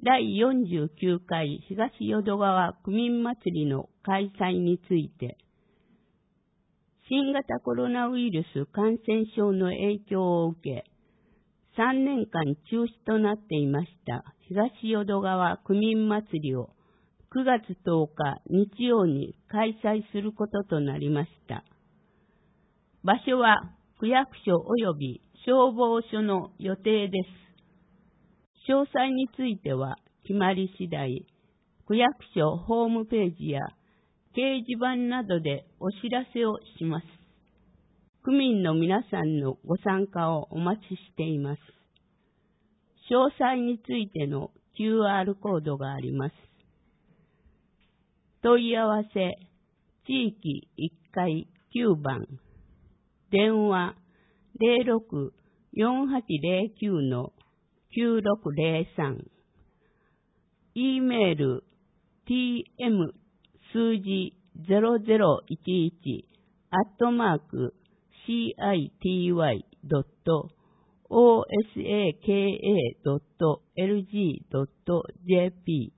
第49回東淀川区民祭りの開催について、新型コロナウイルス感染症の影響を受け、3年間中止となっていました東淀川区民祭りを9月10日日曜に開催することとなりました。場所は区役所及び消防署の予定です。詳細については決まり次第、区役所ホームページや掲示板などでお知らせをします。区民の皆さんのご参加をお待ちしています。詳細についての QR コードがあります。問い合わせ、地域1階9番、電話 064809-9603、E メール tm 数字0011@city.osaka.lg.jp